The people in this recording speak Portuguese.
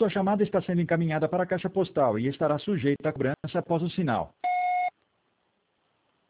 Sua chamada está sendo encaminhada para a caixa postal e estará sujeita à cobrança após o sinal.